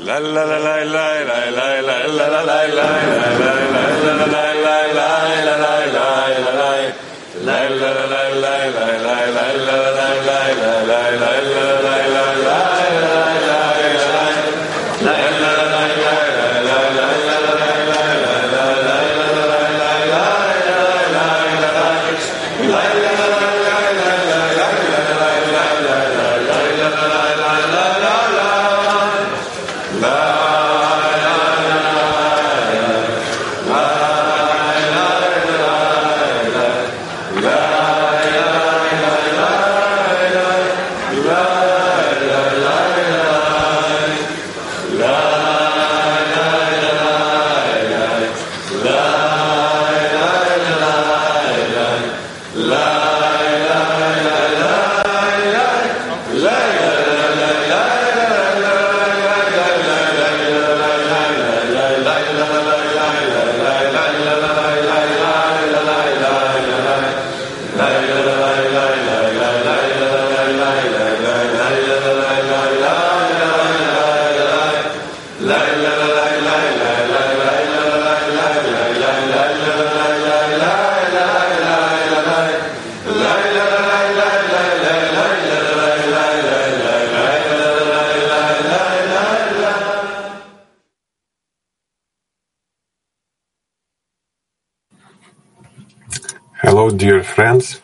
Hello, dear friends.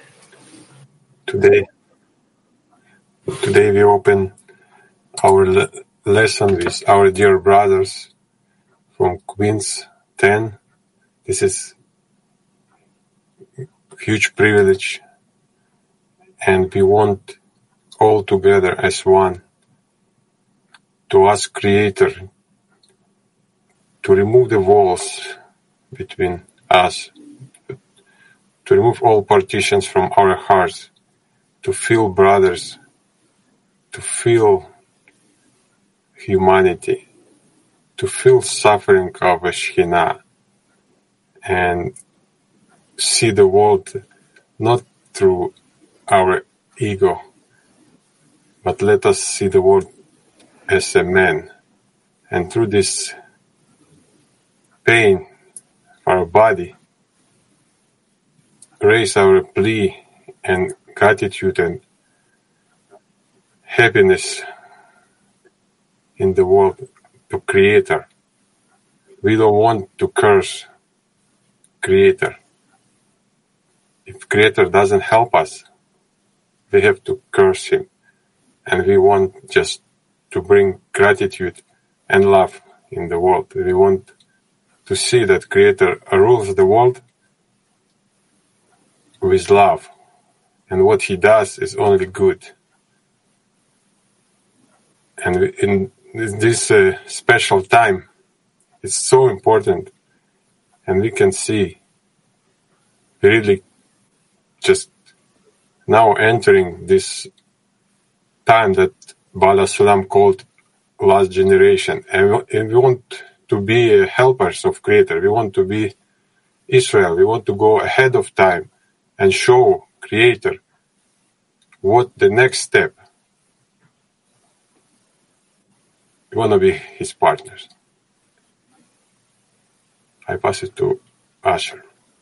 Today we open our lesson with our dear brothers from Queens 10. This is a huge privilege, and we want all together as one to ask Creator to remove the walls between us, to remove all partitions from our hearts, to feel brothers, to feel humanity, to feel suffering of a Shekhinah, and see the world not through our ego, but let us see the world as a man. And through this pain for our body, raise our plea and gratitude and happiness in the world to Creator. We don't want to curse Creator. If Creator doesn't help us, we have to curse Him. And we want just to bring gratitude and love in the world. We want to see that Creator rules the world with love, and what He does is only good. And in this special time, it's so important, and we can see really just now entering this time that Bala Sulam called last generation, and we want to be helpers of Creator. We want to be Israel. We want to go ahead of time and show Creator what the next step. We want to be His partners. I pass it to Asher.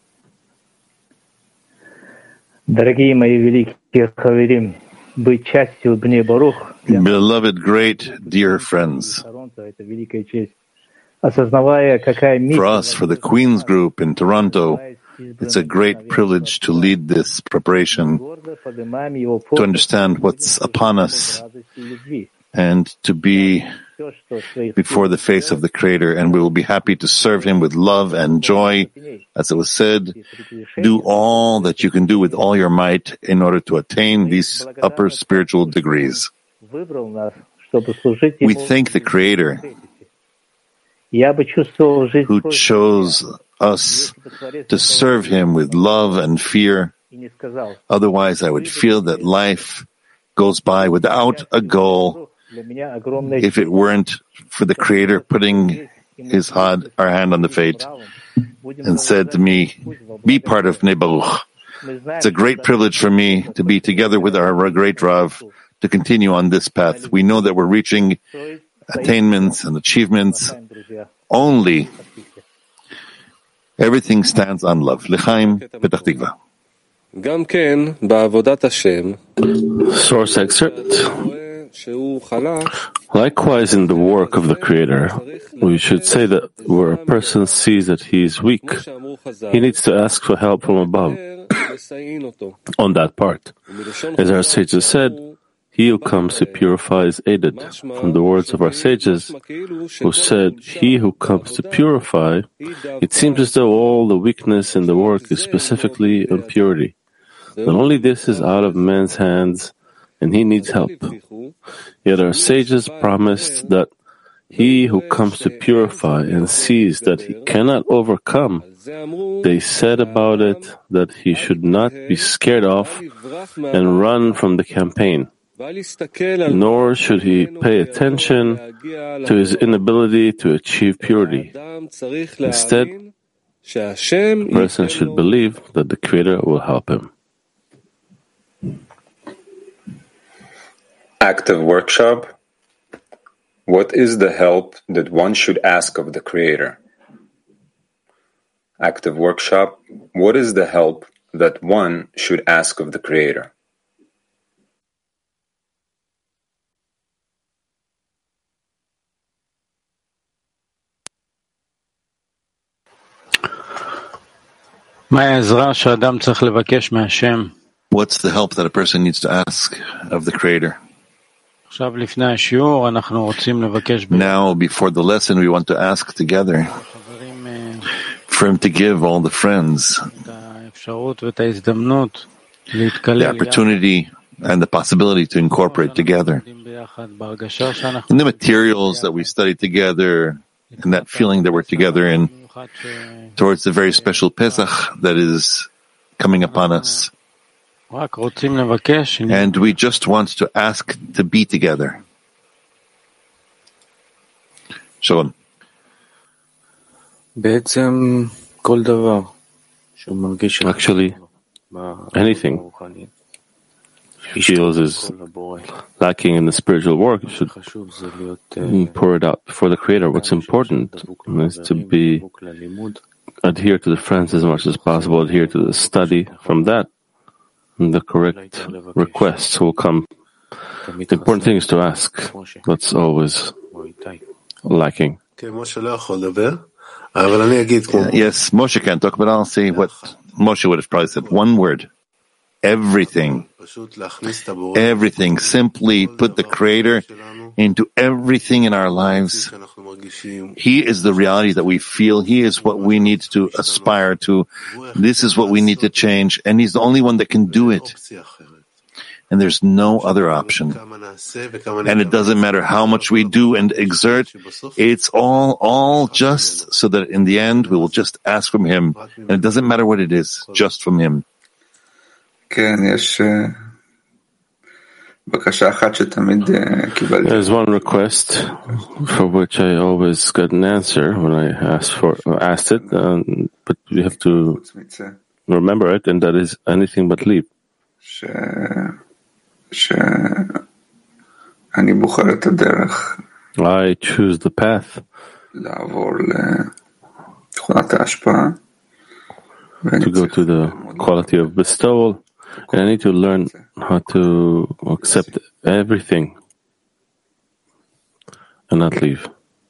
Дорогие мои великие хаверим, быть частью Бней Барух. Beloved, great, dear friends, Это великая честь. Осознавая, какая миссия. For us, for the Queen's Group in Toronto, it's a great privilege to lead this preparation, to understand what's upon us, and to be before the face of the Creator, and we will be happy to serve Him with love and joy. As it was said, do all that you can do with all your might in order to attain these upper spiritual degrees. We thank the Creator who chose us to serve Him with love and fear. Otherwise, I would feel that life goes by without a goal if it weren't for the Creator putting our hand on the fate and said to me, be part of Bnei Baruch. It's a great privilege for me to be together with our great Rav to continue on this path. We know that we're reaching attainments and achievements. Only everything stands on love. L'chaim, Petach Tikva. Source excerpt. Likewise, in the work of the Creator, we should say that where a person sees that he is weak, he needs to ask for help from above on that part. As our sages said, he who comes to purify is aided. From the words of our sages, who said, he who comes to purify, it seems as though all the weakness in the work is specifically impurity. Not only this is out of man's hands, and he needs help. Yet our sages promised that he who comes to purify and sees that he cannot overcome, they said about it that he should not be scared off and run from the campaign, nor should he pay attention to his inability to achieve purity. Instead, the person should believe that the Creator will help him. Active workshop. What is the help that one should ask of the Creator? Active workshop. What is the help that one should ask of the Creator? What's the help that a person needs to ask of the Creator? Now, before the lesson, we want to ask together for Him to give all the friends the opportunity and the possibility to incorporate together in the materials that we study together, and that feeling that we're together in towards the very special Pesach that is coming upon us. And we just want to ask to be together. Shalom. Actually, anything he feels is lacking in the spiritual work, you should pour it out before the Creator. What's important is to adhere to the friends as much as possible, adhere to the study. From that, the correct requests will come. The important thing is to ask. That's always lacking. Yes, Moshe can't talk, but I'll say what Moshe would have probably said. One word. Everything. Everything. Simply put the Creator into everything in our lives. He is the reality that we feel. He is what we need to aspire to. This is what we need to change. And He's the only one that can do it. And there's no other option. And it doesn't matter how much we do and exert. It's all just so that in the end we will just ask from Him. And it doesn't matter what it is, just from Him. There's one request for which I always got an answer when I asked it, but you have to remember it, and that is anything but leave. I choose the path to go to the quality of bestowal. And I need to learn how to accept everything and not leave.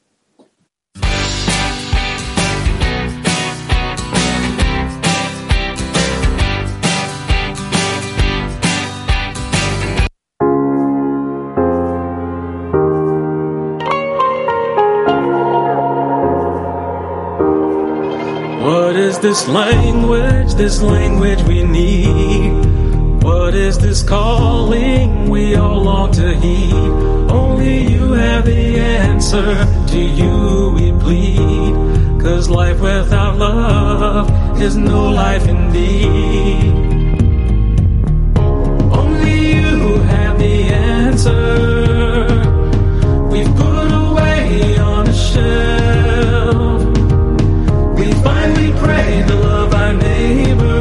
What is this language we need? What is this calling we all long to heed? Only you have the answer, to you we plead. 'Cause life without love is no life indeed. Only you have the answer. We've put away on a shelf. We finally pray to love our neighbor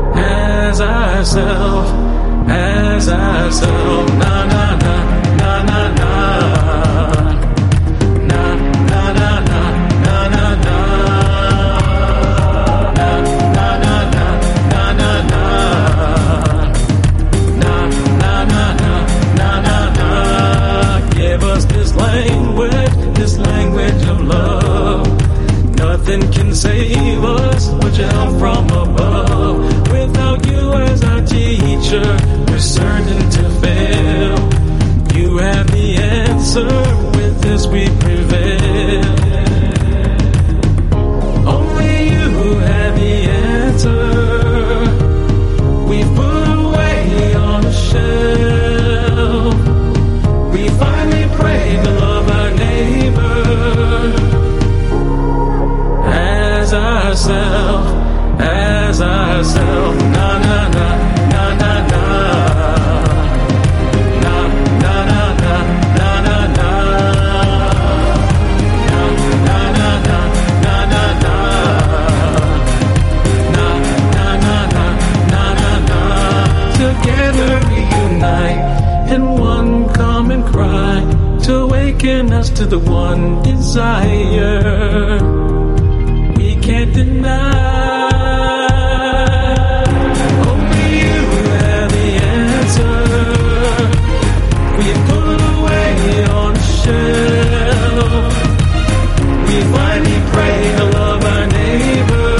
as ourselves, na na na, na na darkness we prevail. Only you have the answer. We've put away on the shelf. We finally pray to love our neighbor as ourselves, as ourselves. Na na na na na na. Na na na na na na na. Na na na na na na na. Na na na na na na na. Together we unite in one common cry to awaken us to the one desire we can't deny. Only you have the answer. We've put away on the shelf. We finally pray to love our neighbor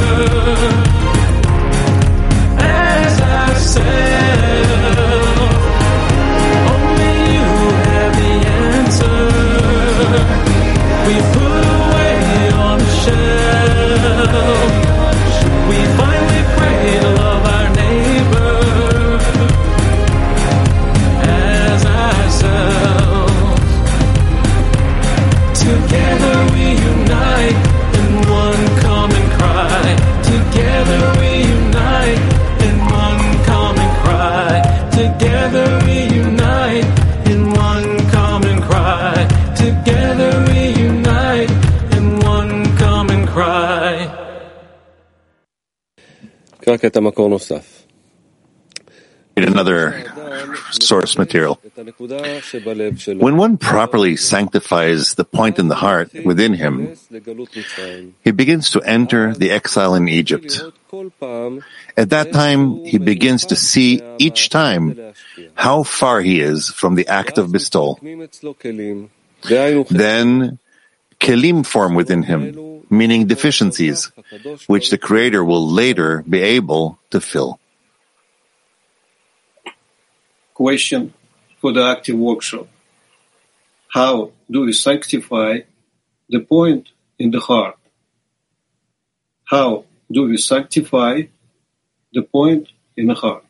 as ourselves. Only you have the answer. We put away on the shelf. We finally pray to love our neighbor as ourselves. Together we unite in one common cry. Together we unite in one common cry. Together we unite in one common cry. Together we unite in one common cry. Another source material. When one properly sanctifies the point in the heart within him, he begins to enter the exile in Egypt. At that time, he begins to see each time how far he is from the act of bestowal. Then, kelim form within him, meaning deficiencies, which the Creator will later be able to fill. Question for the active workshop. How do we sanctify the point in the heart? How do we sanctify the point in the heart?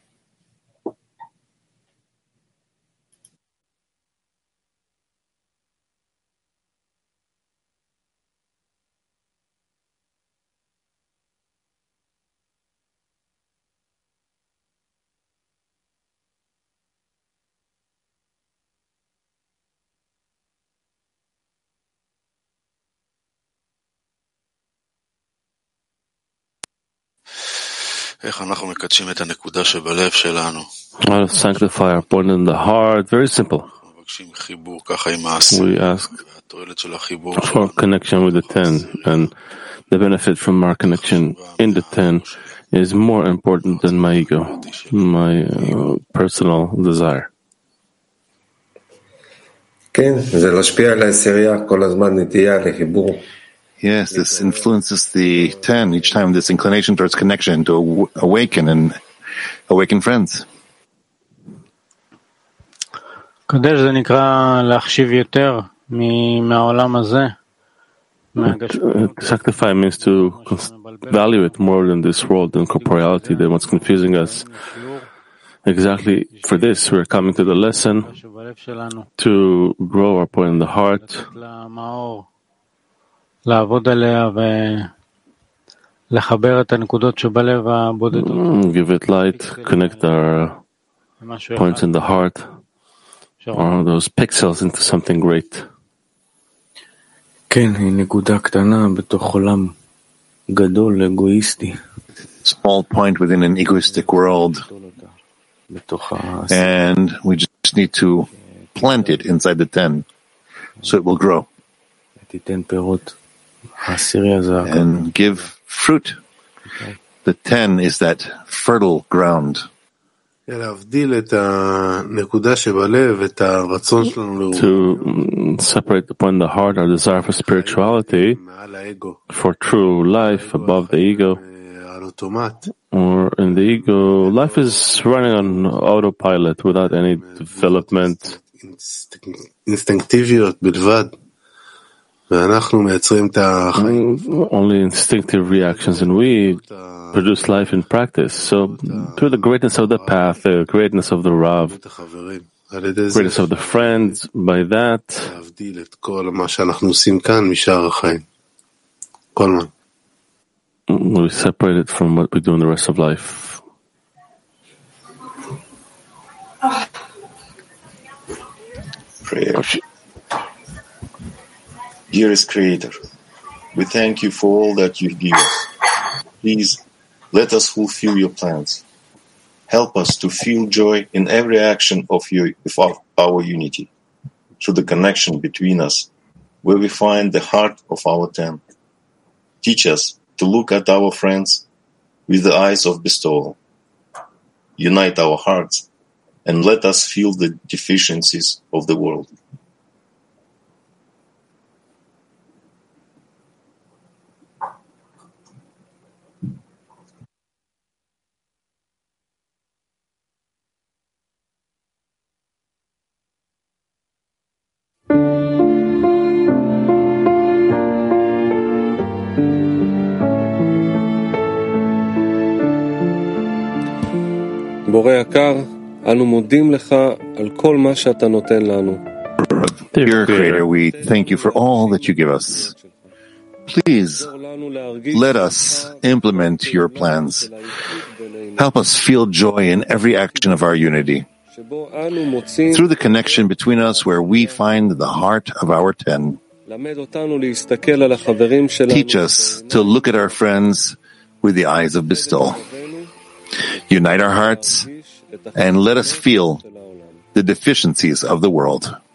איך אנחנו מקדשים את הנקודה שבלב שלנו? How to sanctify our point in the heart? Very simple. מבקשים חיבור ככה עם מעשה. We ask והתועלת של החיבור for connection with the ten, and the benefit from our connection in the ten is more important than my ego, my personal desire. כן, זה משפיע על העשירייה, כל הזמן נטייה לחיבור. Yes, this influences the 10 each time, this inclination towards connection to awaken and awaken friends. קדש זה נקרא להחשיב יותר מהעולם הזה. Sanctify means to value it more than this world and corporeality, than what's confusing us. Exactly for this, we're coming to the lesson to grow our point in the heart, לעבוד עליה ולחבר את הנקודות שבלב הבודדות. give it light, connect our points in the heart, or those pixels into something great. כן, היא נקודה קטנה בתוך עולם גדול, אגואיסטי. Small point within an egoistic world, and we just need to plant it inside the 10 so it will grow and give fruit. The 10 is that fertile ground. To separate the point in the heart, our desire for spirituality, for true life above the ego, or in the ego, life is running on autopilot without any development. only instinctive reactions, and we produce life in practice. So, through the greatness of the path, the greatness of the Rav, greatness of the friends, by that, we separate it from what we do in the rest of life. Prayer. Dearest Creator, we thank you for all that you give us. Please let us fulfill your plans. Help us to feel joy in every action of our unity, through the connection between us, where we find the heart of our ten. Teach us to look at our friends with the eyes of bestowal. Unite our hearts and let us feel the deficiencies of the world. בורא יקר, אנו מודים לך על כל מה שאתה נותן לנו. Dear Creator, we thank you for all that you give us. Please let us implement your plans. Help us feel joy in every action of our unity, through the connection between us where we find the heart of our ten. Teach us to look at our friends with the eyes of bestowal. Unite our hearts and let us feel the deficiencies of the world.